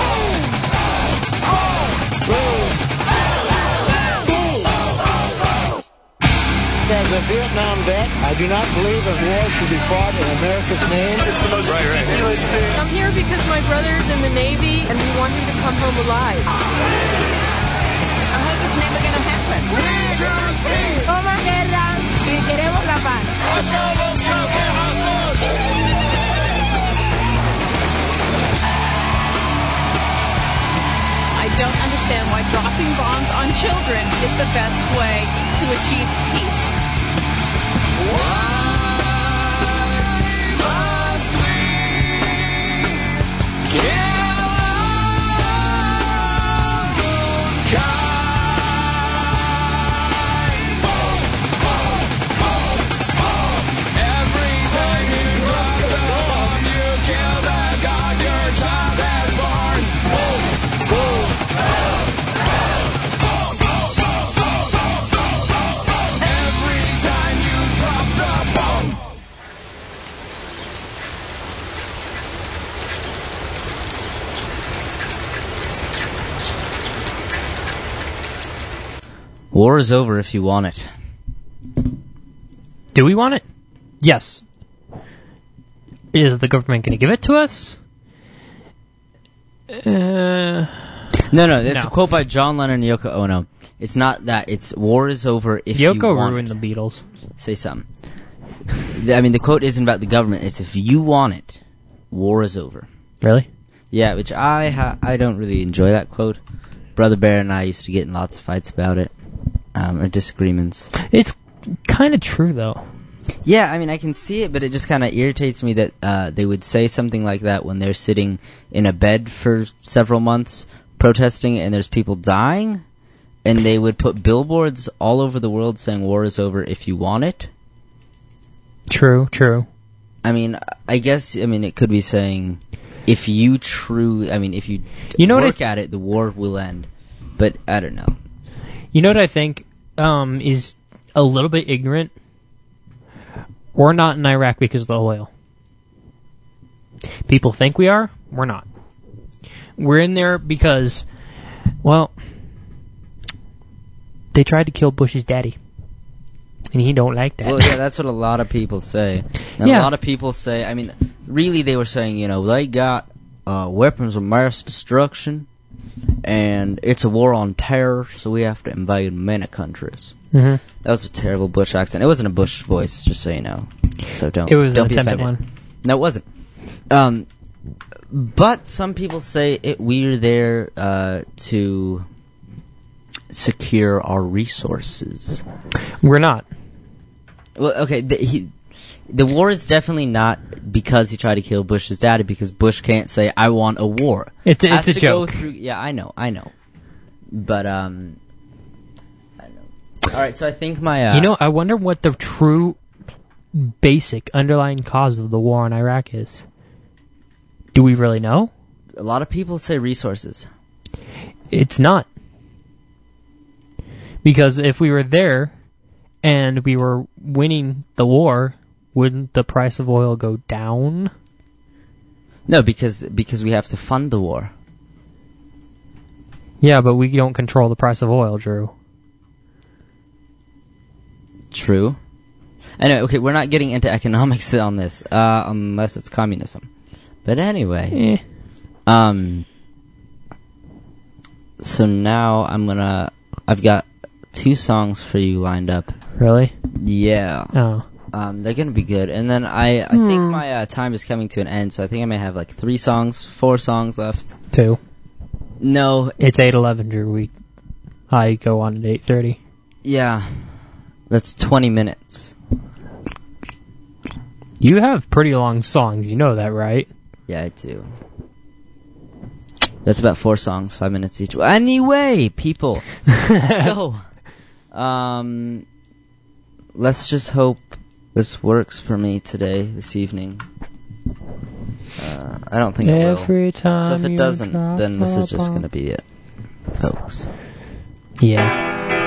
S6: As a Vietnam vet, I do not believe that war should be fought in America's name. It's the most ridiculous thing.
S12: I'm here because my brother's in the Navy and we want me to come home alive. I hope it's never going to happen.
S10: Toma guerra y queremos la paz.
S12: I don't understand why dropping bombs on children is the best way to achieve peace.
S2: War is over if you want it.
S1: Do we want it? Yes. Is the government going to give it to us?
S2: No, that's a quote by John Lennon and Yoko Ono. It's not that. It's war is over if you want
S1: Yoko ruined the Beatles.
S2: Say something. I mean, the quote isn't about the government. It's if you want it, war is over.
S1: Really?
S2: Yeah, which I don't really enjoy that quote. Brother Bear and I used to get in lots of fights about it. Or disagreements.
S1: It's kind of true, though.
S2: Yeah, I mean, I can see it, but it just kind of irritates me that they would say something like that when they're sitting in a bed for several months protesting and there's people dying, and they would put billboards all over the world saying war is over if you want it.
S1: True.
S2: I mean, I guess, it could be saying if you work at it, the war will end. But I don't know.
S1: You know what I think is a little bit ignorant? We're not in Iraq because of the oil. People think we are. We're not. We're in there because, well, they tried to kill Bush's daddy. And he don't like that.
S2: Well, yeah, that's what a lot of people say. And a lot of people say, really they were saying, they got weapons of mass destruction. And it's a war on terror, so we have to invade many countries.
S1: Mm-hmm.
S2: That was a terrible Bush accent. It wasn't a Bush voice, just so you know. So don't.
S1: It was
S2: don't
S1: an
S2: be
S1: attempted
S2: offended.
S1: one.
S2: No, it wasn't. But some people say we're there to secure our resources.
S1: We're not.
S2: Well, okay. The war is definitely not because he tried to kill Bush's daddy, because Bush can't say, I want a war.
S1: It's a joke.
S2: Yeah, I know. But, I don't know. Alright, so I think my...
S1: I wonder what the true basic underlying cause of the war in Iraq is. Do we really know?
S2: A lot of people say resources.
S1: It's not. Because if we were there and we were winning the war, wouldn't the price of oil go down?
S2: No, because we have to fund the war.
S1: Yeah, but we don't control the price of oil, Drew.
S2: True. Anyway, okay, we're not getting into economics on this, unless it's communism. But anyway. So now I've got 2 songs for you lined up.
S1: Really?
S2: Yeah.
S1: Oh.
S2: They're gonna be good. And then I think my time is coming to an end, so I think I may have 4 songs left.
S1: 2.
S2: No.
S1: It's 8:11, Drew. I go on at 8:30.
S2: Yeah. That's 20 minutes.
S1: You have pretty long songs, you know that, right?
S2: Yeah, I do. That's about 4 songs, 5 minutes each. Anyway, people. So, let's just hope this works for me today, this evening. I don't think it will.
S1: Every time
S2: so if it
S1: you
S2: doesn't,
S1: drop
S2: then this is
S1: a
S2: just
S1: bomb.
S2: going to be it, folks.
S1: Yeah.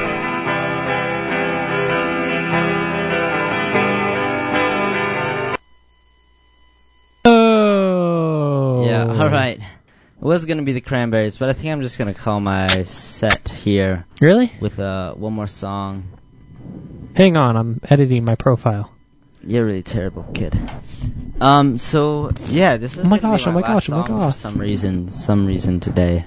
S1: Oh.
S2: Yeah, alright. It was going to be the Cranberries, but I think I'm just going to call my set here.
S1: Really?
S2: With one more song.
S1: Hang on, I'm editing my profile.
S2: You're a really terrible kid. So, yeah, this is
S1: Oh my
S2: gonna be
S1: gosh, oh my
S2: last
S1: gosh, oh my
S2: song
S1: gosh.
S2: For some reason today.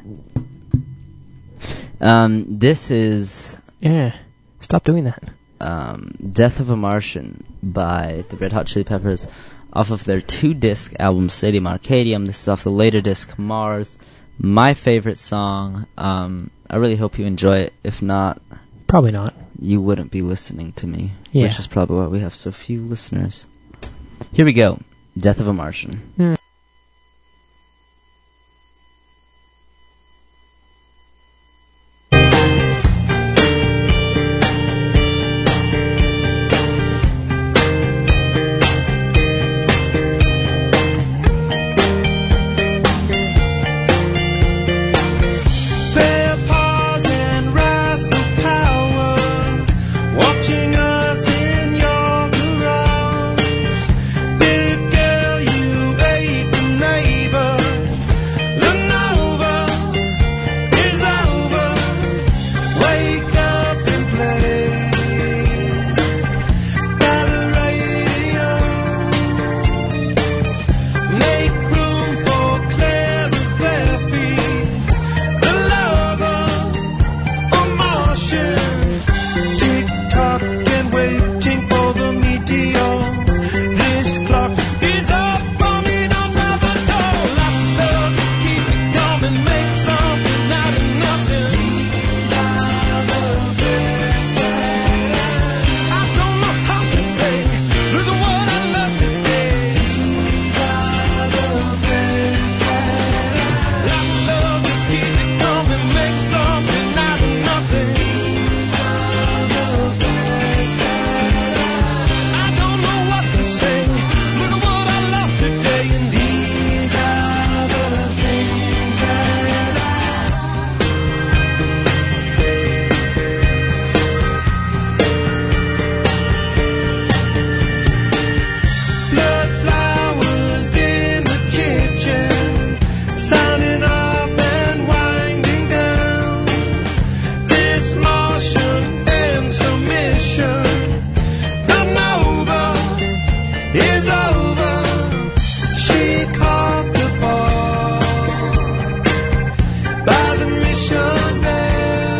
S2: This is...
S1: Yeah, stop doing that.
S2: Death of a Martian by the Red Hot Chili Peppers off of their 2-disc album Stadium Arcadium. This is off the later disc Mars. My favorite song. I really hope you enjoy it. If not...
S1: Probably not.
S2: You wouldn't be listening to me.
S1: Yeah.
S2: Which is probably why we have so few listeners. Here we go. Death of a Martian.
S3: Their paws and rascal power, watching us in your garage. Big girl, you ate the neighbor. The Nova is over. Wake up and play by the radio. Make room for Clara's bare feet. The lover, a Martian, tick-tock and waiting for the meteor. This clock is up on another door. Lots of love, just keep it coming, make something out of nothing. These are the best days. I don't know how to say, look at what I love today. These are the best days. Lots of love, just keep it coming, make something out of nothing. These are the best days. I don't know what to say. Look at what I love today, and these are the things that blood flowers in the kitchen, signing off and winding down. This Martian intermission, the Nova is over. She caught the ball by the mission bell.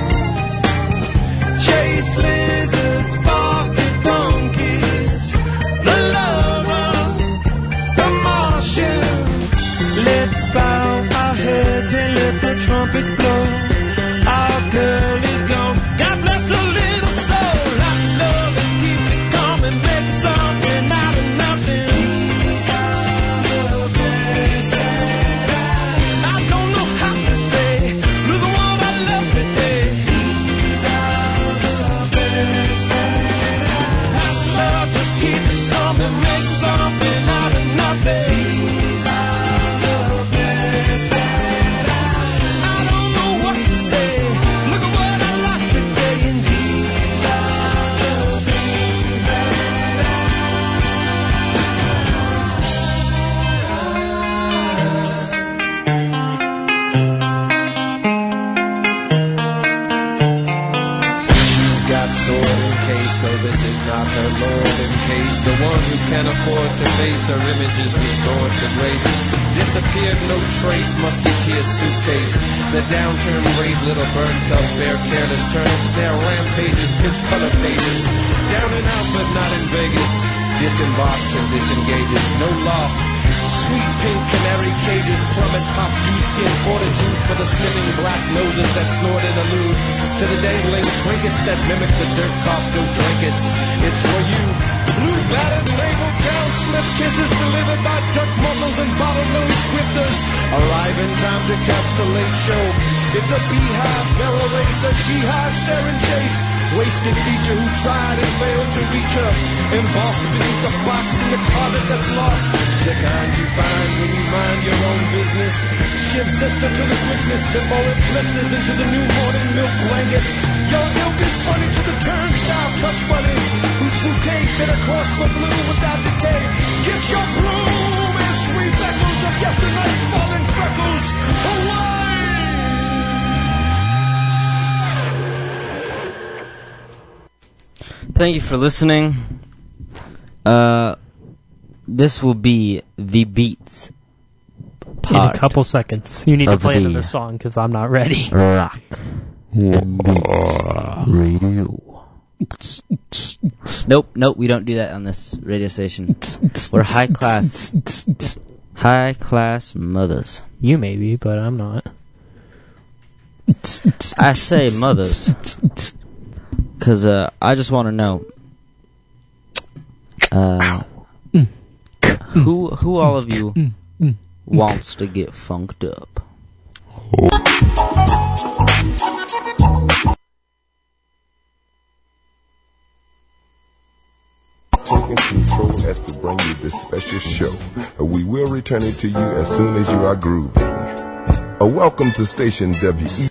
S3: Chase lizards, bark at donkeys. The lover, the Martian. Let's bow our heads and let the trumpets blow. Our girl is gone. God bless her little soul. I love and keep it coming, make something out of nothing. These are the best days. I don't know how to say, look at what I love today. These are the best days. I love, just keep it coming, make something out of nothing. These are the best days. I don't know what to say. Look at what I lost today, and these are the things that she's got sword encased, though this is not her lord in case. The one who can afford to face her image is restored to grace. Disappeared, no trace, musketeer's suitcase. The downturned brave little bird cub, bear careless turnips, their rampages, pitch color pages. Down and out, but not in Vegas. Disembarks or disengages, no law. Sweet pink canary cages, plummet pop, dew-skin fortitude for the sniffing black noses that snort and allude to the dangling trinkets that mimic the dirt cop, no trinkets. It's for you. Blue battered label town slip kisses delivered by duck muzzles and bottlenose grifters. Arrive
S13: alive in time to catch the late show. It's a beehive, barrel race, a she-hive stare and chase. Wasted feature who tried and failed to reach her. Embossed beneath the box in the closet that's lost. The kind you find when you mind your own business. Shiv sister to the quickness before it blisters into the new morning milk blanket. Your milk is funny to the turnstile touch bunny, whose bouquet sit across the blue without decay. Get your broom and sweet echoes of yesterday's falling freckles away.
S2: Thank you for listening. This will be the Beats part.
S1: In a couple seconds. You need to play
S2: the
S1: another song because I'm not ready.
S2: Rock and Beats Radio. Nope, we don't do that on this radio station. We're high class mothers.
S1: You may be, but I'm not.
S2: I say mothers. Because I just want to know who all of you wants to get funked up.
S14: Taking control as to bring you this special show. We will return it to you as soon as you are grooving. Welcome to Station WE.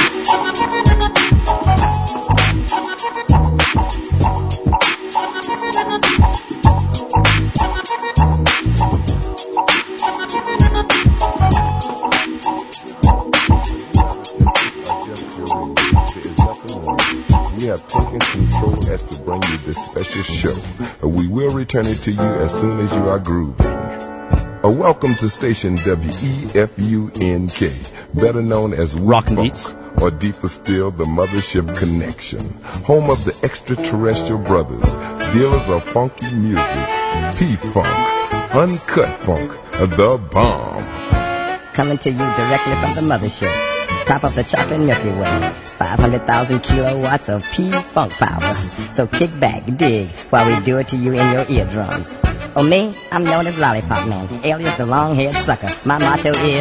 S14: We have taken control as to bring you this special show. We will return it to you as soon as you are grooving. Welcome to Station WEFUNK, better known as
S2: Rock
S14: Funk,
S2: Beats,
S14: or deeper still, the Mothership Connection, home of the extraterrestrial brothers, dealers of funky music, P-Funk, Uncut Funk, the bomb.
S15: Coming to you directly from the Mothership, top of the chocolate Milky Way. 500,000 kilowatts of P-Funk power. So kick back, dig, while we do it to you in your eardrums. Oh, me? I'm known as Lollipop Man, alias the long-haired sucker. My motto is...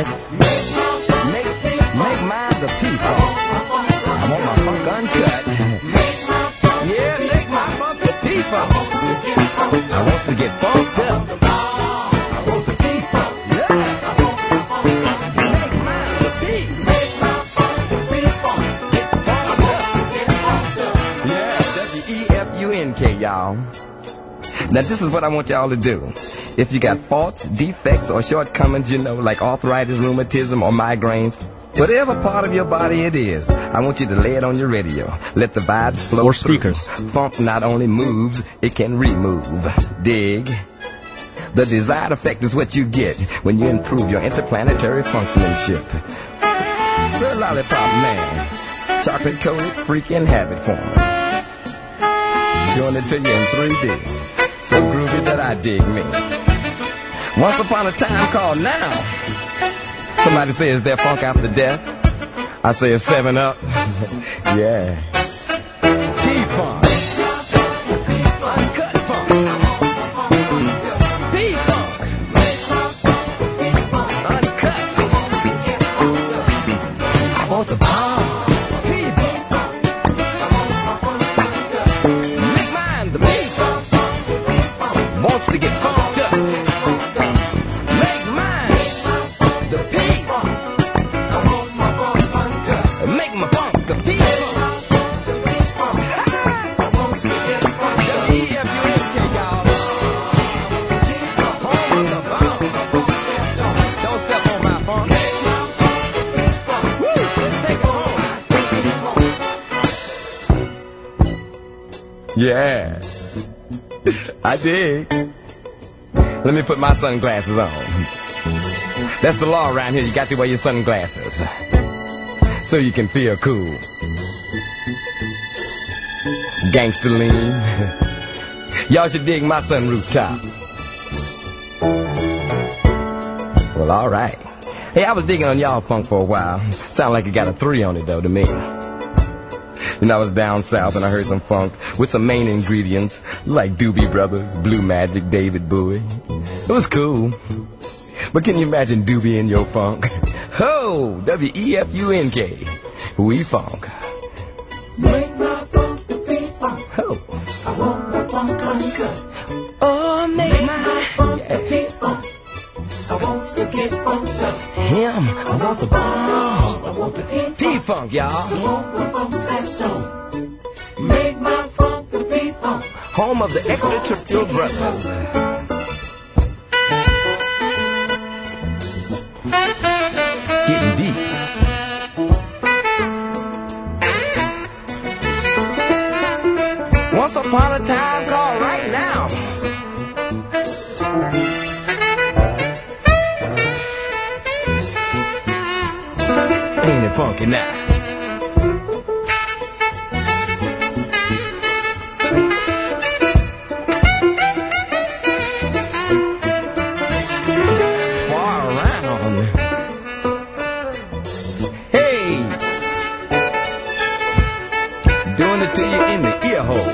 S16: Make mine the P-Funk. I want my funk uncut. Yeah, make my funk the P-Funk. I want to get funked up. I want the P-Funk. WEFUNK, y'all. Now this is what I want y'all to do. If you got faults, defects, or shortcomings, like arthritis, rheumatism, or migraines, whatever part of your body it is, I want you to lay it on your radio. Let the vibes flow
S2: or speakers.
S16: Through. Funk not only moves, it can remove. Dig. The desired effect is what you get when you improve your interplanetary functionship. Sir Lollipop Man, chocolate coated freaking habit forming. Doing it to you in 3D. So groovy that I dig me. Once upon a time called now. Somebody says they're funk after death. I say it's 7-Up. Yeah. P-Funk. Uncut funk. P-Funk. Uncut. I want the bomb. To get funked up. Make mine the P-Funk. Make my funk the P-Funk. WEFUNK, y'all. Home of the bomb. Don't step on my funk. Woo, let's take it home. Yeah, I dig. Let me put my sunglasses on. That's the law around here. You got to wear your sunglasses so you can feel cool. Gangsta lean. Y'all should dig my sunroof top. Well, all right. Hey, I was digging on y'all funk for a while. Sound like it got a 3 on it, though, to me. I was down south and I heard some funk with some main ingredients like Doobie Brothers, Blue Magic, David Bowie. It was cool. But can you imagine Doobie in your funk? Ho, W-E-F-U-N-K. We funk.
S4: Make my funk the P-funk.
S16: Ho.
S4: I want my funk uncut.
S16: Oh, make my
S4: funk the P-funk. I want to get funked up.
S16: Him, I want the bomb.
S4: I want the
S16: P-funk, y'all.
S4: I want my funk set on. Make my funk the P-funk.
S16: Home of the extraterrestrial brothers. Getting deep. Once upon a time called right now. Ain't it funky now? Far around. Hey! Doing it to you in the ear hole.